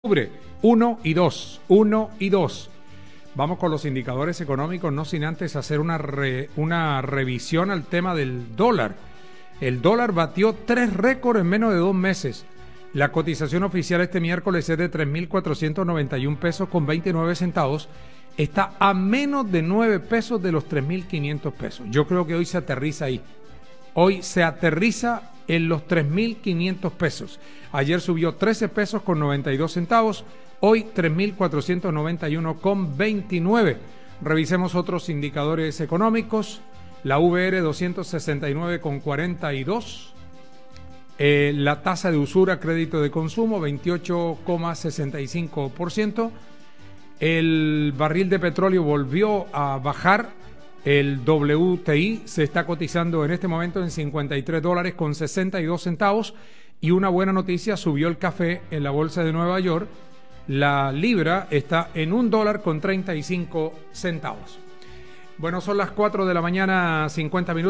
Octubre, 1 y 2. Vamos con los indicadores económicos, no sin antes hacer una revisión al tema del dólar. El dólar batió 3 récords en menos de 2 meses. La cotización oficial este miércoles es de 3.491 pesos con 29 centavos. Está a menos de 9 pesos de los 3.500 pesos. Yo creo que hoy se aterriza ahí. Hoy se aterriza en los 3.500 pesos. Ayer subió 13 pesos con 92 centavos. Hoy 3.491 con 29. Revisemos otros indicadores económicos. La VR 269 con 42. La tasa de usura crédito de consumo 28,65%. El barril de petróleo volvió a bajar. El WTI se está cotizando en este momento en $53 con 62 centavos. Y una buena noticia, subió el café en la bolsa de Nueva York. La libra está en $1 con 35 centavos. Bueno, son las 4 de la mañana, 50 minutos.